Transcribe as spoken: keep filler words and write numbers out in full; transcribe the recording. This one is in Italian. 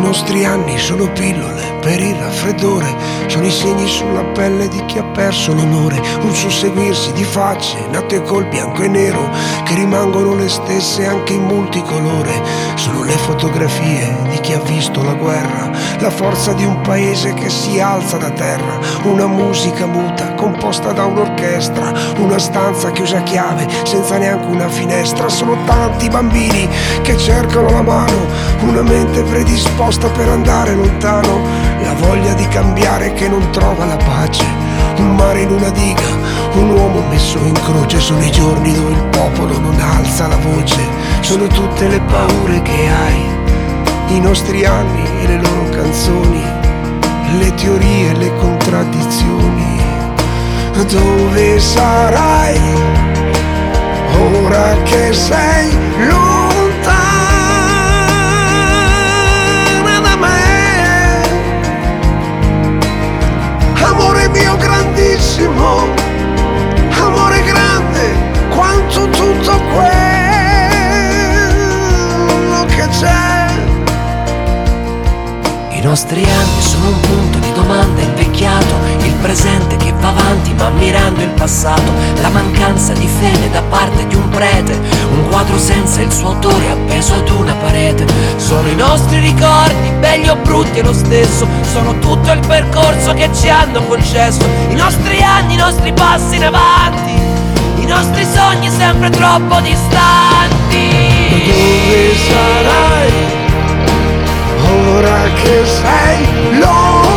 nostri anni sono pillole per il raffreddore, sono i segni sulla pelle di chi ha perso l'onore, un susseguirsi di facce nate col bianco e nero che rimangono le stesse anche in multicolore. Sono le fotografie di chi ha visto la guerra, la forza di un paese che si alza da terra, una musica muta composta da un'orchestra, una stanza chiusa a chiave senza neanche una finestra. Sono tanti bambini che cercano la mano, una mente predisposta per andare lontano, la voglia di cambiare che non trova la pace, un mare in una diga, un uomo messo in croce. Sono i giorni dove il popolo non alza la voce, sono tutte le paure che hai, i nostri anni e le loro canzoni, le teorie e le contraddizioni. Dove sarai ora che sei lontana da me? Amore mio grandissimo, amore grande quanto tutto quello che c'è. I nostri anni sono un punto di domanda invecchiato, il presente che va avanti ma mirando il passato, la mancanza di fede da parte di un prete, un quadro senza il suo autore appeso ad una parete. Sono i nostri ricordi, belli o brutti è lo stesso, sono tutto il percorso che ci hanno concesso, i nostri anni, i nostri passi in avanti, i nostri sogni sempre troppo distanti. Dove sarai ora che sei lontana